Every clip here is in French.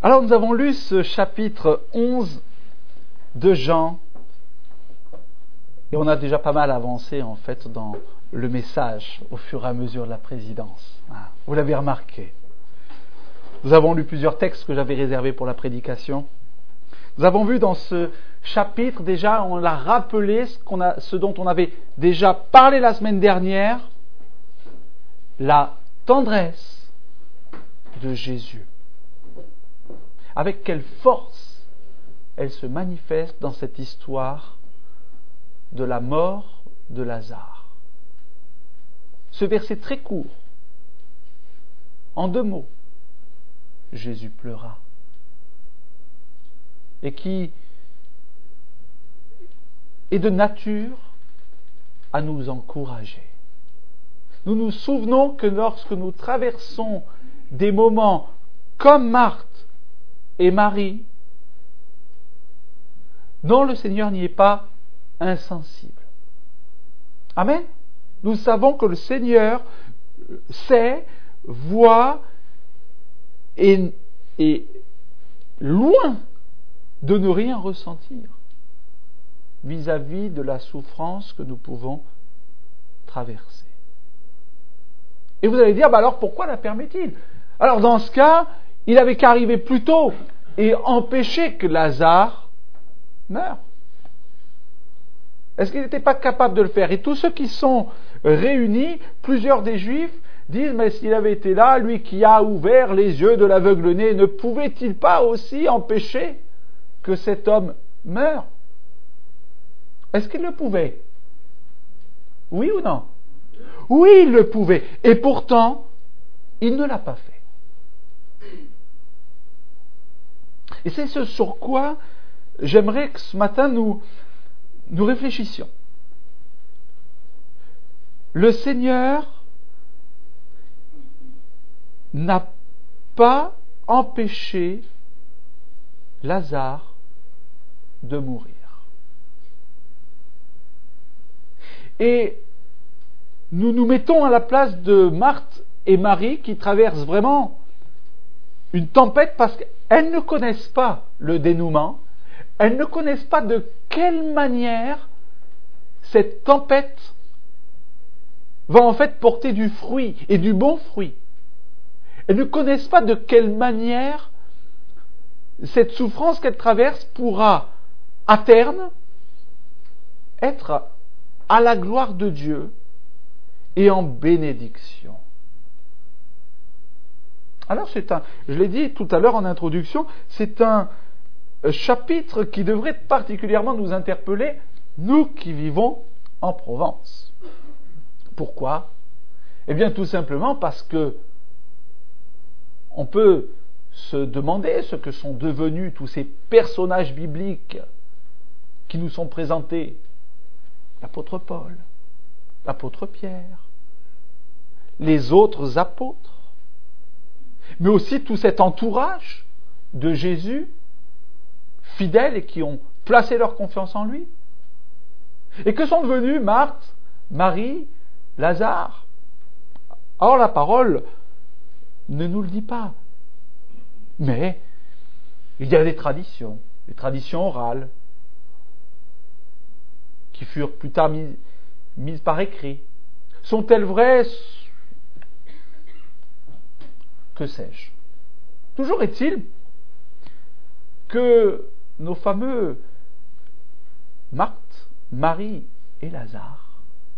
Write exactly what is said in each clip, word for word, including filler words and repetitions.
Alors nous avons lu ce chapitre onze de Jean et on a déjà pas mal avancé en fait dans le message au fur et à mesure de la présidence. Vous l'avez remarqué. Nous avons lu plusieurs textes que j'avais réservés pour la prédication. Nous avons vu dans ce chapitre déjà, on l'a rappelé, ce, qu'on a, ce dont on avait déjà parlé la semaine dernière, la tendresse de Jésus. Avec quelle force elle se manifeste dans cette histoire de la mort de Lazare. Ce verset très court, en deux mots, Jésus pleura, et qui est de nature à nous encourager. Nous nous souvenons que lorsque nous traversons des moments comme Marthe et Marie, non, le Seigneur n'y est pas insensible. Amen. Nous savons que le Seigneur sait, voit et est loin de ne rien ressentir vis-à-vis de la souffrance que nous pouvons traverser. Et vous allez dire, bah alors pourquoi la permet-il ? Alors dans ce cas, il avait qu'à arriver plus tôt et empêcher que Lazare meure. Est-ce qu'il n'était pas capable de le faire ? Et tous ceux qui sont réunis, plusieurs des Juifs, disent, mais s'il avait été là, lui qui a ouvert les yeux de l'aveugle-né, ne pouvait-il pas aussi empêcher que cet homme meure ? Est-ce qu'il le pouvait ? Oui ou non ? Oui, il le pouvait. Et pourtant, il ne l'a pas fait. Et c'est ce sur quoi j'aimerais que ce matin nous, nous réfléchissions. Le Seigneur n'a pas empêché Lazare de mourir. Et nous nous mettons à la place de Marthe et Marie qui traversent vraiment une tempête parce qu'elles ne connaissent pas le dénouement, elles ne connaissent pas de quelle manière cette tempête va en fait porter du fruit et du bon fruit. Elles ne connaissent pas de quelle manière cette souffrance qu'elles traversent pourra à terme être à la gloire de Dieu et en bénédiction. Alors c'est un, je l'ai dit tout à l'heure en introduction, c'est un chapitre qui devrait particulièrement nous interpeller, nous qui vivons en Provence. Pourquoi ? Eh bien tout simplement parce que on peut se demander ce que sont devenus tous ces personnages bibliques qui nous sont présentés. L'apôtre Paul, l'apôtre Pierre, les autres apôtres, mais aussi tout cet entourage de Jésus, fidèles et qui ont placé leur confiance en lui. Et que sont devenus Marthe, Marie, Lazare ? Or la parole ne nous le dit pas. Mais il y a des traditions, des traditions orales, qui furent plus tard mises, mises par écrit. Sont-elles vraies ? Que sais-je ? Toujours est-il que nos fameux Marthe, Marie et Lazare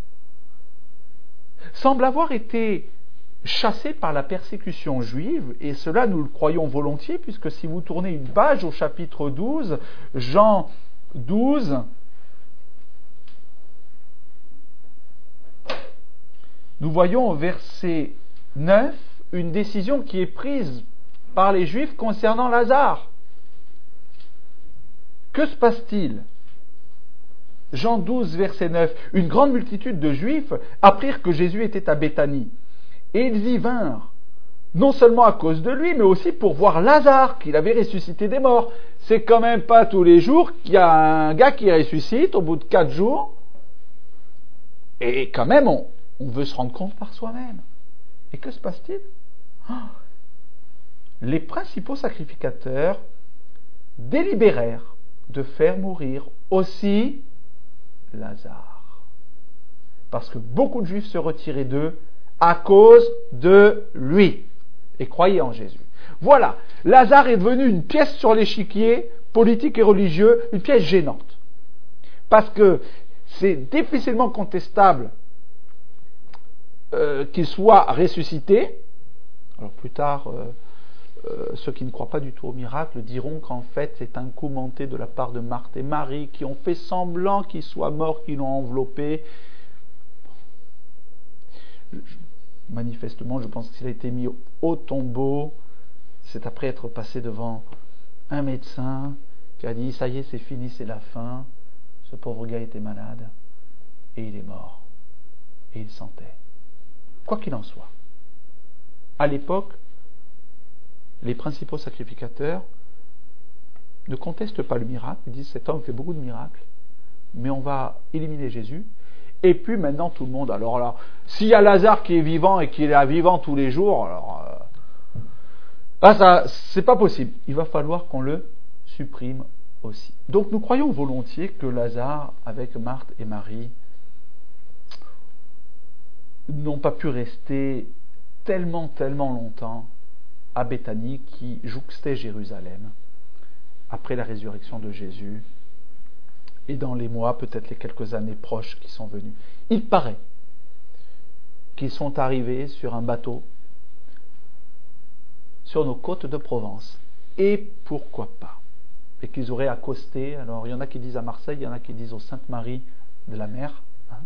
semblent avoir été chassés par la persécution juive, et cela nous le croyons volontiers, puisque si vous tournez une page au chapitre douze, Jean douze, nous voyons au verset neuf une décision qui est prise par les Juifs concernant Lazare. Que se passe-t-il ? Jean douze, verset neuf. Une grande multitude de Juifs apprirent que Jésus était à Béthanie. Et ils y vinrent, non seulement à cause de lui, mais aussi pour voir Lazare, qu'il avait ressuscité des morts. C'est quand même pas tous les jours qu'il y a un gars qui ressuscite au bout de quatre jours. Et quand même, on, on veut se rendre compte par soi-même. Et que se passe-t-il ? Oh, les principaux sacrificateurs délibérèrent de faire mourir aussi Lazare. Parce que beaucoup de Juifs se retiraient d'eux à cause de lui et croyaient en Jésus. Voilà, Lazare est devenu une pièce sur l'échiquier politique et religieux, une pièce gênante. Parce que c'est difficilement contestable euh, qu'il soit ressuscité. Alors plus tard, euh, euh, ceux qui ne croient pas du tout au miracle diront qu'en fait c'est un coup monté de la part de Marthe et Marie qui ont fait semblant qu'il soit mort, qui l'ont enveloppé. Manifestement, je pense qu'il a été mis au tombeau. C'est après être passé devant un médecin qui a dit « ça y est, c'est fini, c'est la fin ». Ce pauvre gars était malade et il est mort. Et il sentait. Quoi qu'il en soit, à l'époque, les principaux sacrificateurs ne contestent pas le miracle. Ils disent « cet homme fait beaucoup de miracles, mais on va éliminer Jésus ». Et puis maintenant tout le monde, alors là, s'il y a Lazare qui est vivant et qui est là vivant tous les jours, alors euh, là, ça, c'est pas possible. Il va falloir qu'on le supprime aussi. Donc nous croyons volontiers que Lazare, avec Marthe et Marie, n'ont pas pu rester tellement, tellement longtemps à Béthanie, qui jouxtait Jérusalem, après la résurrection de Jésus, et dans les mois, peut-être les quelques années proches qui sont venues. Il paraît qu'ils sont arrivés sur un bateau sur nos côtes de Provence. Et pourquoi pas? Et qu'ils auraient accosté, alors il y en a qui disent à Marseille, il y en a qui disent aux Sainte-Marie de la Mer, hein,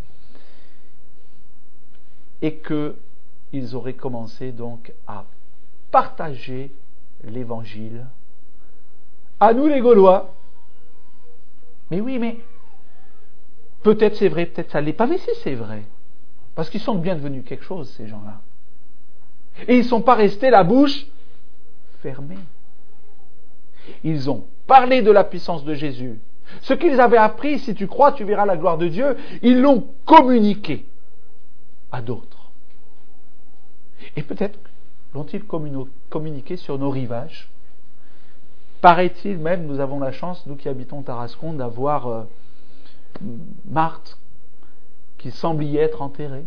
et qu'ils auraient commencé donc à partager l'Évangile à nous les Gaulois. Mais oui, mais peut-être c'est vrai, peut-être ça ne l'est pas, mais si c'est vrai. Parce qu'ils sont bien devenus quelque chose, ces gens-là. Et ils ne sont pas restés la bouche fermée. Ils ont parlé de la puissance de Jésus. Ce qu'ils avaient appris, si tu crois, tu verras la gloire de Dieu, ils l'ont communiqué à d'autres. Et peut-être l'ont-ils communiqué sur nos rivages. Paraît-il même, nous avons la chance, nous qui habitons Tarascon, d'avoir euh, Marthe qui semble y être enterrée.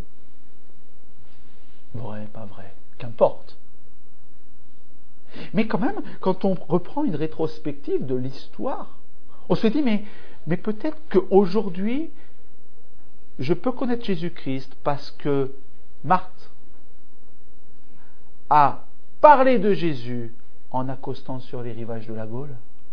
Vrai, pas vrai, qu'importe. Mais quand même, quand on reprend une rétrospective de l'histoire, on se dit, mais, mais peut-être qu'aujourd'hui, je peux connaître Jésus-Christ parce que Marthe a parlé de Jésus en accostant sur les rivages de la Gaule.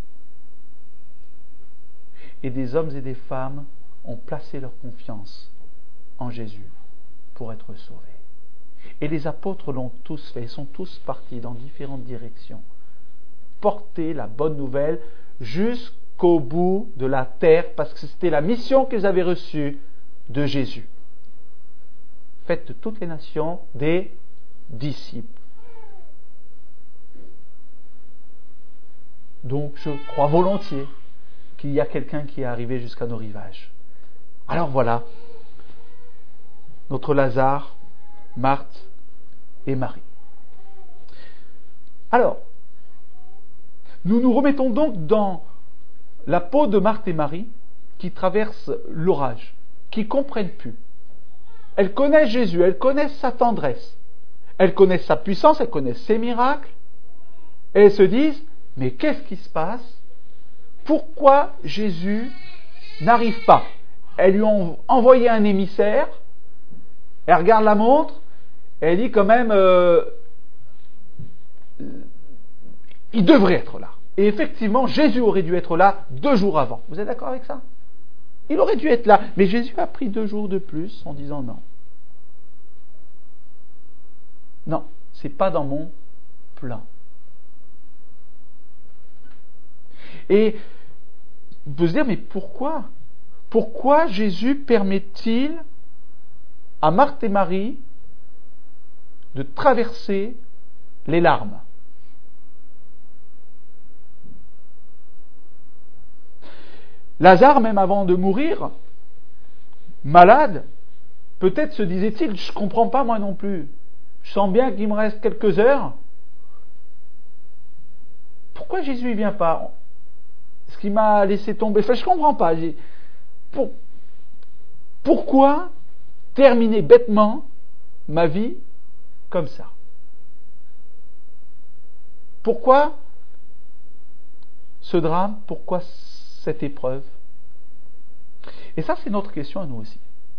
Et des hommes et des femmes ont placé leur confiance en Jésus pour être sauvés. Et les apôtres l'ont tous fait, ils sont tous partis dans différentes directions, porter la bonne nouvelle jusqu'au bout de la terre, parce que c'était la mission qu'ils avaient reçue de Jésus. Faites de toutes les nations des disciples. Donc je crois volontiers qu'il y a quelqu'un qui est arrivé jusqu'à nos rivages. Alors voilà, notre Lazare, Marthe et Marie. Alors, nous nous remettons donc dans la peau de Marthe et Marie qui traversent l'orage, qui ne comprennent plus. Elles connaissent Jésus, elles connaissent sa tendresse, elles connaissent sa puissance, elles connaissent ses miracles, et elles se disent, mais qu'est-ce qui se passe? Pourquoi Jésus n'arrive pas? Elles lui ont envoyé un émissaire, elle regarde la montre, et elle dit quand même, euh, il devrait être là. Et effectivement, Jésus aurait dû être là deux jours avant. Vous êtes d'accord avec ça? Il aurait dû être là, mais Jésus a pris deux jours de plus en disant non. Non, c'est pas dans mon plan. Et on peut se dire, mais pourquoi? Pourquoi Jésus permet-il à Marthe et Marie de traverser les larmes? Lazare, même avant de mourir, malade, peut-être se disait-il, je ne comprends pas moi non plus. Je sens bien qu'il me reste quelques heures. pourquoi Jésus ne vient pas? Est-ce qu'il m'a laissé tomber? Enfin, je ne comprends pas. J'ai... Pour... Pourquoi terminer bêtement ma vie comme ça? Pourquoi ce drame? Pourquoi cette épreuve? Et ça, c'est notre question à nous aussi.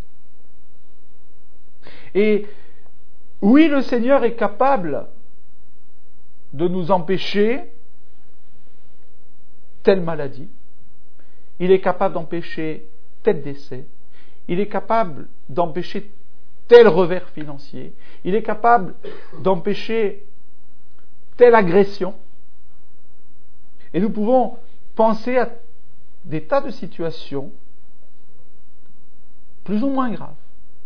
Et oui, le Seigneur est capable de nous empêcher telle maladie. Il est capable d'empêcher tel décès. Il est capable d'empêcher tel revers financier. Il est capable d'empêcher telle agression. Et nous pouvons penser à des tas de situations plus ou moins graves,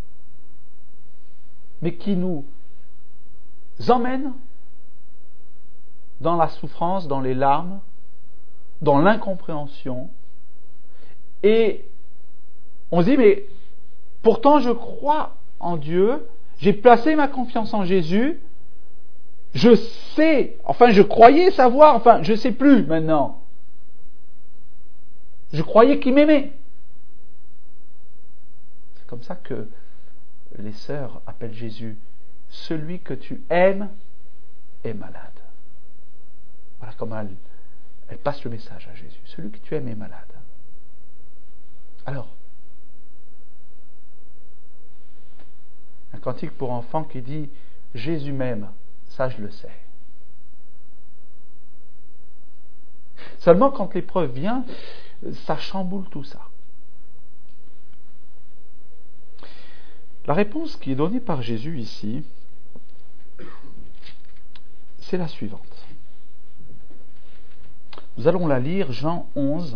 mais qui nous emmènent dans la souffrance, dans les larmes, dans l'incompréhension. Et on se dit, mais pourtant je crois en Dieu, j'ai placé ma confiance en Jésus, je sais, enfin je croyais savoir, enfin je ne sais plus maintenant. Je croyais qu'il m'aimait. C'est comme ça que les sœurs appellent Jésus, celui que tu aimes est malade. Voilà comment elle, elle passe le message à Jésus, celui que tu aimes est malade. Alors, un cantique pour enfants qui dit « Jésus m'aime », ça je le sais. Seulement quand l'épreuve vient, ça chamboule tout ça. La réponse qui est donnée par Jésus ici, c'est la suivante. Nous allons la lire, Jean onze.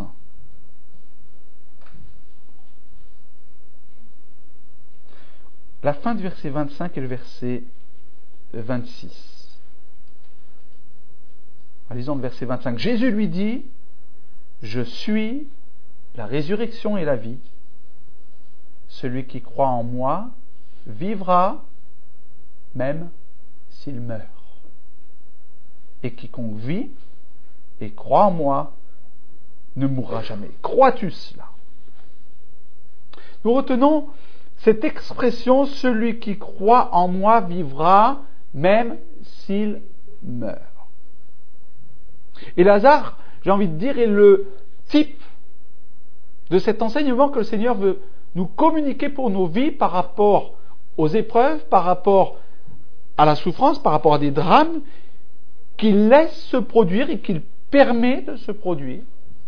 La fin du verset vingt-cinq et le verset vingt-six. Lisons le verset vingt-cinq. Jésus lui dit, « Je suis la résurrection et la vie. Celui qui croit en moi vivra même s'il meurt. Et quiconque vit et croit en moi ne mourra jamais. » Crois-tu cela? Nous retenons cette expression, celui qui croit en moi vivra même s'il meurt. Et Lazare, j'ai envie de dire, est le type de cet enseignement que le Seigneur veut nous communiquer pour nos vies par rapport aux épreuves, par rapport à la souffrance, par rapport à des drames qu'il laisse se produire et qu'il permet de se produire.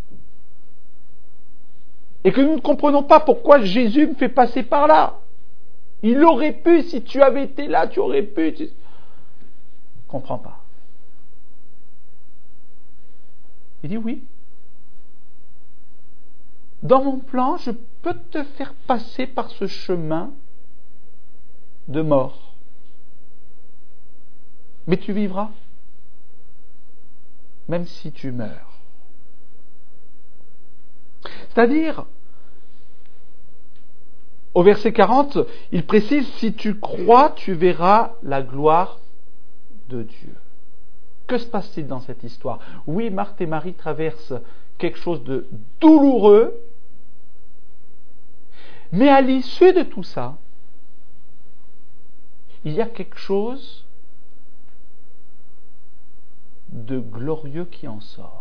Et que nous ne comprenons pas pourquoi Jésus me fait passer par là. Il aurait pu, si tu avais été là, tu aurais pu. Tu... Je ne comprends pas. Il dit oui. Dans mon plan, je peux te faire passer par ce chemin de mort. Mais tu vivras, même si tu meurs. C'est-à-dire, au verset quarante, il précise, si tu crois, tu verras la gloire de Dieu. Que se passe-t-il dans cette histoire? Oui, Marthe et Marie traversent quelque chose de douloureux, mais à l'issue de tout ça, il y a quelque chose de glorieux qui en sort.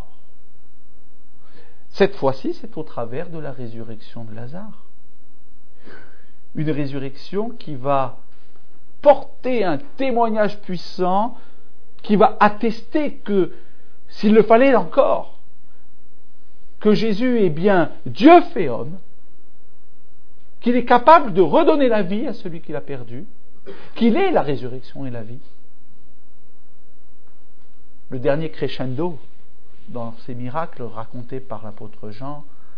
Cette fois-ci, c'est au travers de la résurrection de Lazare. Une résurrection qui va porter un témoignage puissant, qui va attester que, s'il le fallait encore, que Jésus est bien Dieu fait homme, qu'il est capable de redonner la vie à celui qui l'a perdu, qu'il est la résurrection et la vie. Le dernier crescendo dans ces miracles racontés par l'apôtre Jean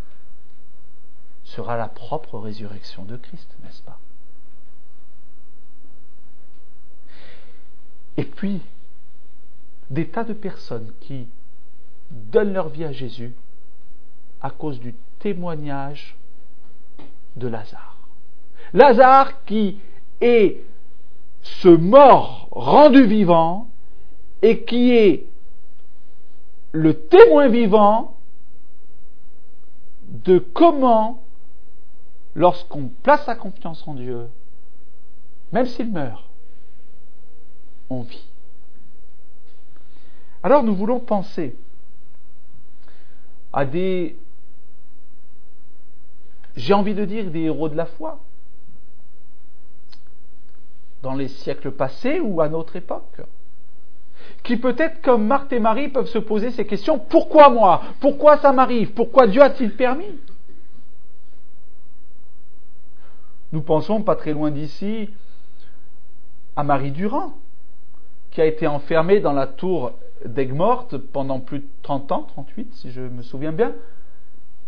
sera la propre résurrection de Christ, n'est-ce pas? Et puis, des tas de personnes qui donnent leur vie à Jésus à cause du témoignage de Lazare. Lazare qui est ce mort rendu vivant et qui est le témoin vivant de comment, lorsqu'on place sa confiance en Dieu, même s'il meurt, on vit. Alors nous voulons penser à des, j'ai envie de dire, des héros de la foi, dans les siècles passés ou à notre époque, qui peut-être comme Marthe et Marie peuvent se poser ces questions, pourquoi moi ? Pourquoi ça m'arrive ? Pourquoi Dieu a-t-il permis ? Nous pensons pas très loin d'ici à Marie Durand, qui a été enfermée dans la tour d'Aigues-Mortes pendant plus de trente ans, trente-huit si je me souviens bien. Pourquoi ?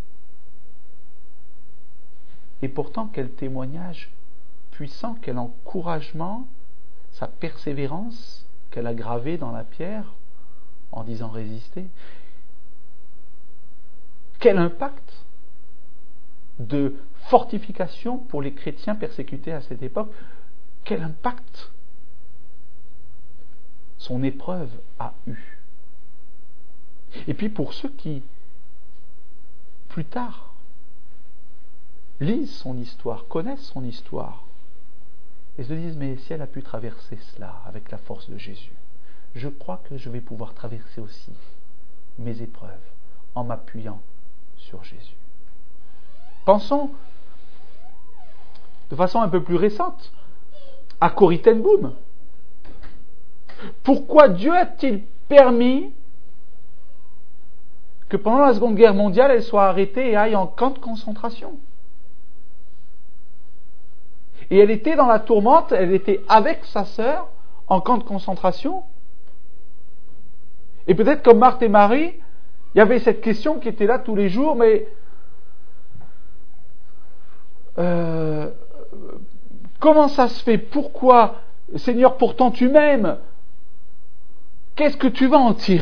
Et pourtant, quel témoignage puissant, quel encouragement, sa persévérance qu'elle a gravée dans la pierre en disant résister. Quel impact de fortification pour les chrétiens persécutés à cette époque. Quel impact son épreuve a eu. Et puis pour ceux qui, plus tard, lisent son histoire, connaissent son histoire, et se disent, mais si elle a pu traverser cela avec la force de Jésus, je crois que je vais pouvoir traverser aussi mes épreuves en m'appuyant sur Jésus. Pensons de façon un peu plus récente à Corrie ten Boom. Pourquoi Dieu a-t-il permis que pendant la Seconde Guerre mondiale, elle soit arrêtée et aille en camp de concentration ? Et elle était dans la tourmente, elle était avec sa sœur en camp de concentration. Et peut-être comme Marthe et Marie, il y avait cette question qui était là tous les jours, mais euh, comment ça se fait ? Pourquoi, Seigneur, pourtant tu m'aimes ? Qu'est-ce que tu vas en tirer ?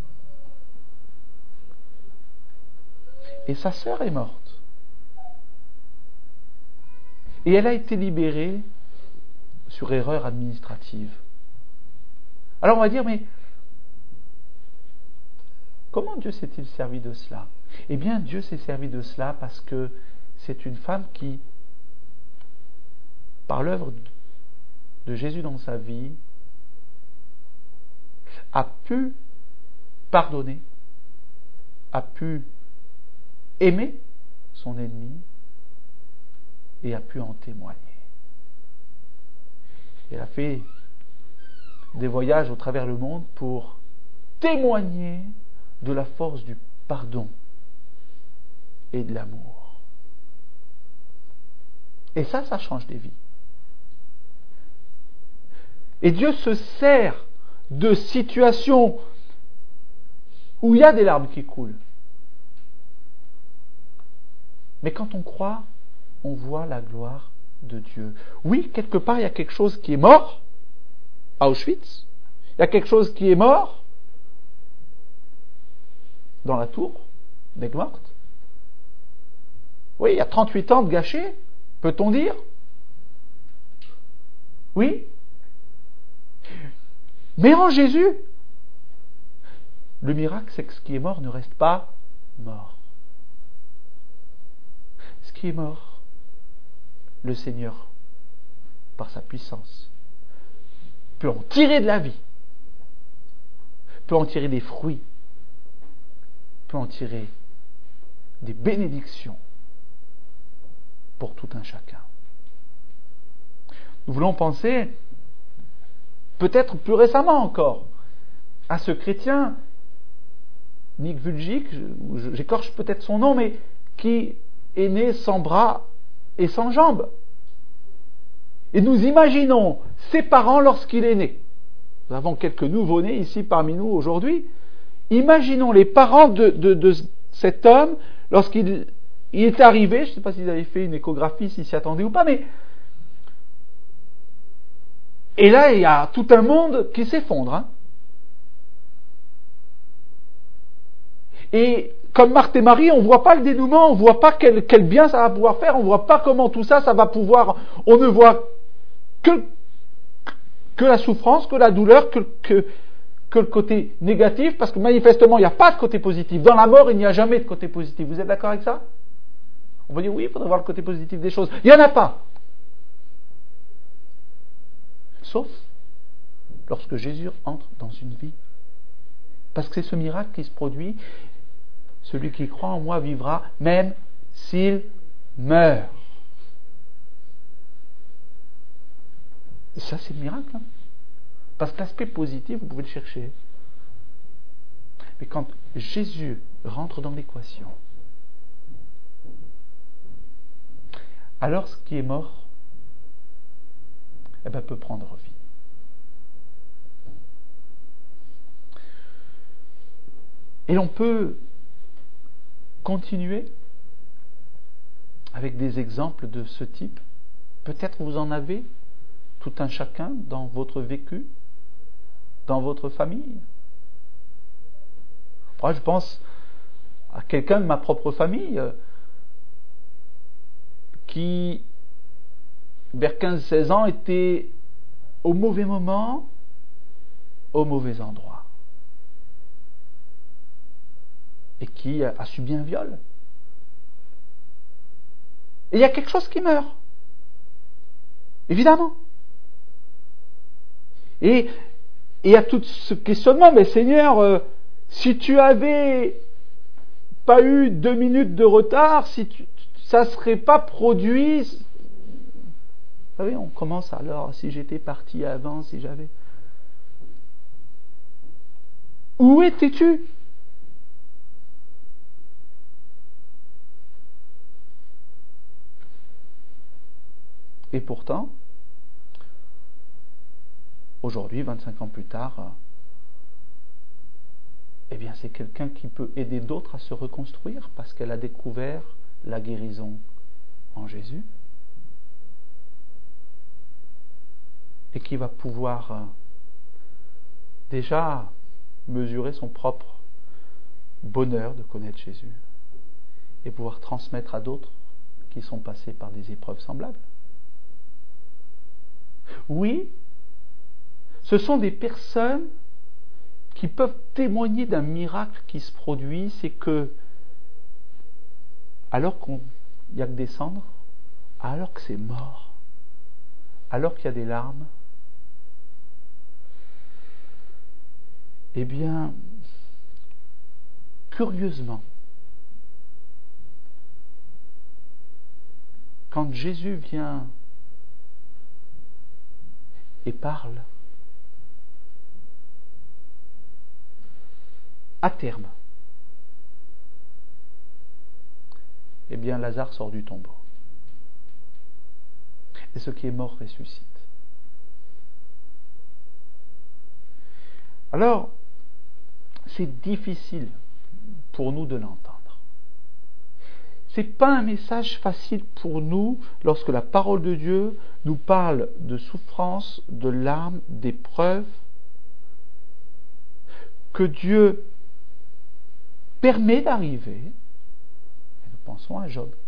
Et sa sœur est morte. Et elle a été libérée sur erreur administrative. Alors on va dire, mais comment Dieu s'est-il servi de cela ? Eh bien, Dieu s'est servi de cela parce que c'est une femme qui, par l'œuvre de Jésus dans sa vie, a pu pardonner, a pu aimer son ennemi et a pu en témoigner. Elle a fait des voyages au travers le monde pour témoigner de la force du pardon et de l'amour. Et ça, ça change des vies. Et Dieu se sert de situations où il y a des larmes qui coulent. Mais quand on croit, on voit la gloire de Dieu. Oui, quelque part, il y a quelque chose qui est mort à Auschwitz. Il y a quelque chose qui est mort dans la tour d'Aigues-Mortes. Oui, il y a trente-huit ans de gâchés, peut-on dire ? Oui. Mais en Jésus, le miracle, c'est que ce qui est mort ne reste pas mort. Ce qui est mort, le Seigneur, par sa puissance, peut en tirer de la vie, peut en tirer des fruits, peut en tirer des bénédictions pour tout un chacun. Nous voulons penser, peut-être plus récemment encore, à ce chrétien, Nick Vujicic, j'écorche peut-être son nom, mais qui est né sans bras et sans jambes. Et nous imaginons ses parents lorsqu'il est né. Nous avons quelques nouveau-nés ici parmi nous aujourd'hui. Imaginons les parents de, de, de cet homme lorsqu'il il est arrivé. Je ne sais pas s'ils avaient fait une échographie, s'ils s'y attendaient ou pas, mais et là il y a tout un monde qui s'effondre. Hein. Et comme Marthe et Marie, on ne voit pas le dénouement, on ne voit pas quel, quel bien ça va pouvoir faire, on ne voit pas comment tout ça, ça va pouvoir... On ne voit que, que la souffrance, que la douleur, que, que, que le côté négatif, parce que manifestement, il n'y a pas de côté positif. Dans la mort, il n'y a jamais de côté positif. Vous êtes d'accord avec ça? On va dire oui, il faudrait voir le côté positif des choses. Il n'y en a pas. Sauf lorsque Jésus entre dans une vie. Parce que c'est ce miracle qui se produit. Celui qui croit en moi vivra, même s'il meurt. Et ça, c'est le miracle. Hein. Parce que l'aspect positif, vous pouvez le chercher. Mais quand Jésus rentre dans l'équation, alors ce qui est mort, eh ben, peut prendre vie. Et l'on peut continuer avec des exemples de ce type. Peut-être vous en avez tout un chacun dans votre vécu, dans votre famille. Moi, je pense à quelqu'un de ma propre famille euh, qui, vers quinze seize ans, était au mauvais moment, au mauvais endroit. Et qui a subi un viol. Et il y a quelque chose qui meurt. Évidemment. Et il y a tout ce questionnement, mais Seigneur, euh, si tu avais pas eu deux minutes de retard, si tu, ça ne serait pas produit. Vous savez, on commence alors, si j'étais parti avant, si j'avais... Où étais-tu? Et pourtant, aujourd'hui, vingt-cinq ans plus tard, eh bien, c'est quelqu'un qui peut aider d'autres à se reconstruire parce qu'elle a découvert la guérison en Jésus et qui va pouvoir déjà mesurer son propre bonheur de connaître Jésus et pouvoir transmettre à d'autres qui sont passés par des épreuves semblables. Oui, ce sont des personnes qui peuvent témoigner d'un miracle qui se produit, c'est que, alors qu'il n'y a que des cendres, alors que c'est mort, alors qu'il y a des larmes, eh bien, curieusement, quand Jésus vient et parle, à terme, eh bien Lazare sort du tombeau. Et ce qui est mort ressuscite. Alors, c'est difficile pour nous de l'entendre. Ce n'est pas un message facile pour nous lorsque la parole de Dieu nous parle de souffrance, de larmes, d'épreuves, que Dieu permet d'arriver. Et nous pensons à Job.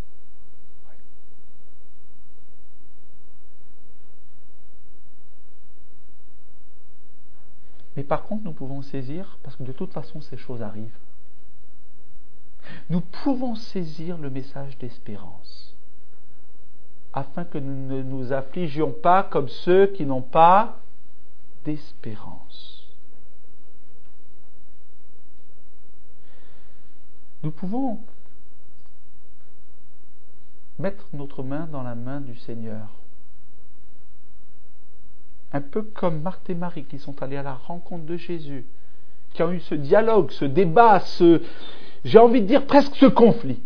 Mais par contre, nous pouvons saisir, parce que de toute façon, ces choses arrivent. Nous pouvons saisir le message d'espérance, afin que nous ne nous affligions pas comme ceux qui n'ont pas d'espérance. Nous pouvons mettre notre main dans la main du Seigneur. Un peu comme Marthe et Marie qui sont allés à la rencontre de Jésus, qui ont eu ce dialogue, ce débat, ce, j'ai envie de dire presque ce conflit.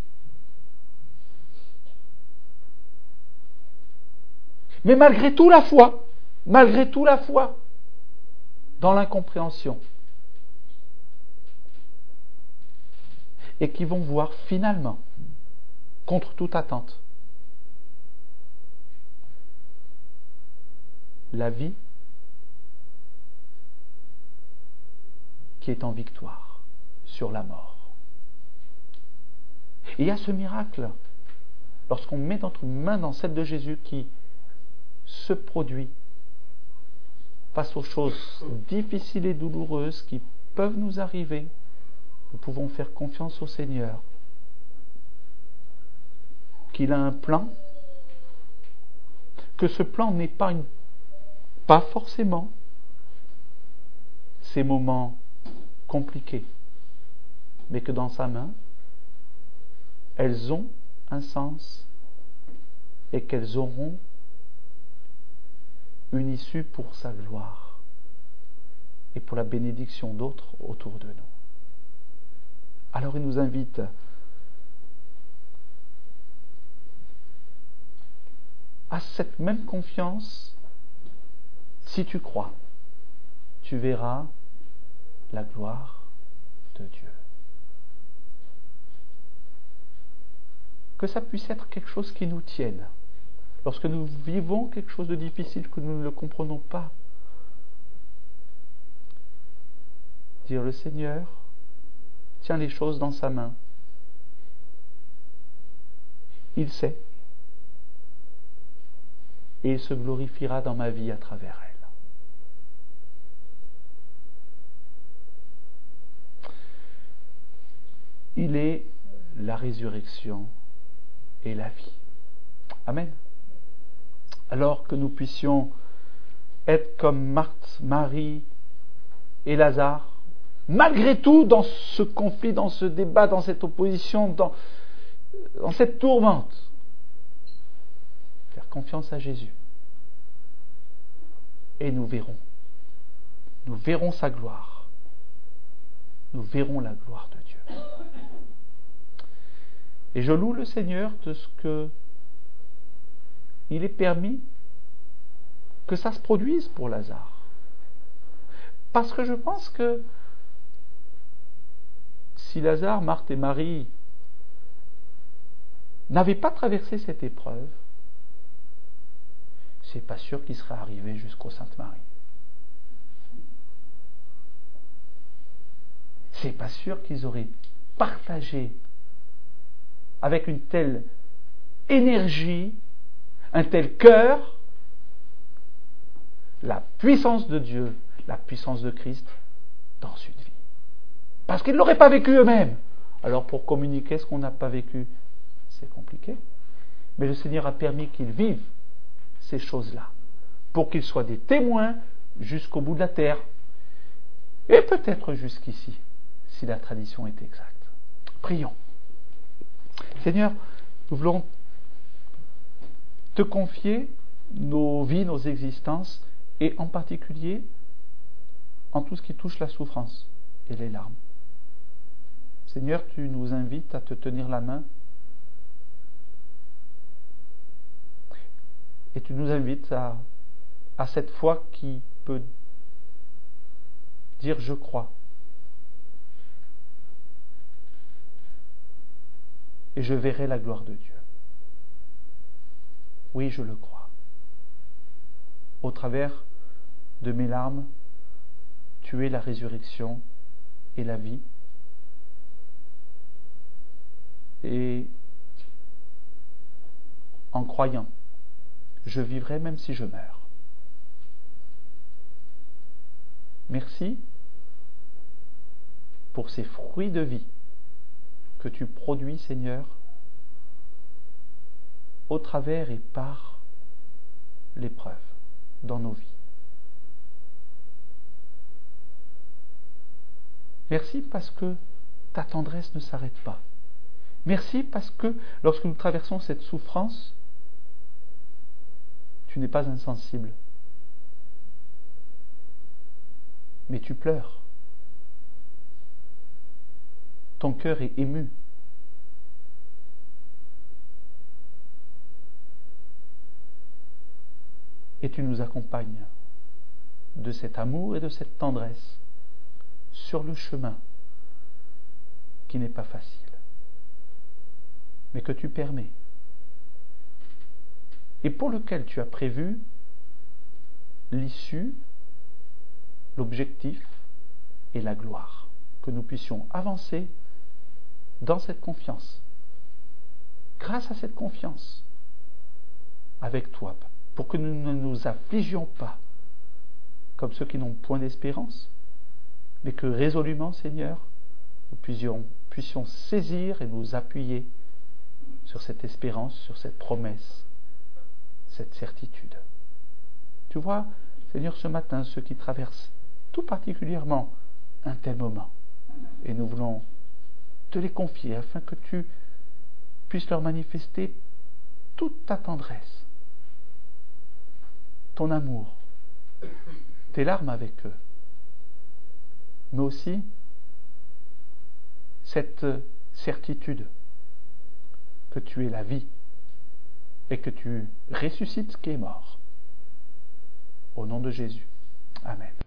Mais malgré tout la foi, malgré tout la foi, dans l'incompréhension. Et qui vont voir finalement, contre toute attente, la vie qui est en victoire sur la mort. Et il y a ce miracle, lorsqu'on met notre main dans celle de Jésus, qui se produit face aux choses difficiles et douloureuses qui peuvent nous arriver, nous pouvons faire confiance au Seigneur, qu'il a un plan, que ce plan n'épargne pas forcément ces moments compliqués, mais que dans sa main, elles ont un sens et qu'elles auront une issue pour sa gloire et pour la bénédiction d'autres autour de nous. Alors il nous invite à cette même confiance. Si tu crois, tu verras la gloire de Dieu. Que ça puisse être quelque chose qui nous tienne. Lorsque nous vivons quelque chose de difficile, que nous ne le comprenons pas, dire le Seigneur tient les choses dans sa main. Il sait. Et il se glorifiera dans ma vie à travers elle. Il est la résurrection et la vie. Amen. Alors que nous puissions être comme Marthe, Marie et Lazare, malgré tout, dans ce conflit, dans ce débat, dans cette opposition, dans, dans cette tourmente, faire confiance à Jésus. Et nous verrons. Nous verrons sa gloire. Nous verrons la gloire de Dieu. Et je loue le Seigneur de ce que il est permis que ça se produise pour Lazare. Parce que je pense que si Lazare, Marthe et Marie n'avaient pas traversé cette épreuve, c'est pas sûr qu'ils seraient arrivés jusqu'au Sainte Marie. C'est pas sûr qu'ils auraient partagé avec une telle énergie, un tel cœur, la puissance de Dieu, la puissance de Christ dans une vie. Parce qu'ils ne l'auraient pas vécu eux-mêmes. Alors pour communiquer ce qu'on n'a pas vécu, c'est compliqué. Mais le Seigneur a permis qu'ils vivent ces choses-là, pour qu'ils soient des témoins jusqu'au bout de la terre, et peut-être jusqu'ici, si la tradition est exacte. Prions. Seigneur, nous voulons te confier nos vies, nos existences, et en particulier en tout ce qui touche la souffrance et les larmes. Seigneur, tu nous invites à te tenir la main et tu nous invites à, à cette foi qui peut dire je crois. Et je verrai la gloire de Dieu. Oui, je le crois. Au travers de mes larmes, tu es la résurrection et la vie. Et en croyant, je vivrai même si je meurs. Merci pour ces fruits de vie que tu produis, Seigneur, au travers et par l'épreuve dans nos vies. Merci parce que ta tendresse ne s'arrête pas. Merci parce que lorsque nous traversons cette souffrance, tu n'es pas insensible, mais tu pleures. Ton cœur est ému. Et tu nous accompagnes de cet amour et de cette tendresse sur le chemin qui n'est pas facile, mais que tu permets et pour lequel tu as prévu l'issue, l'objectif et la gloire, que nous puissions avancer dans cette confiance, grâce à cette confiance avec toi, pour que nous ne nous affligions pas comme ceux qui n'ont point d'espérance, mais que résolument, Seigneur, nous puissions, puissions saisir et nous appuyer sur cette espérance, sur cette promesse, cette certitude. Tu vois, Seigneur, ce matin, ceux qui traversent tout particulièrement un tel moment, et nous voulons te les confier afin que tu puisses leur manifester toute ta tendresse, ton amour, tes larmes avec eux, mais aussi cette certitude que tu es la vie et que tu ressuscites ce qui est mort. Au nom de Jésus. Amen.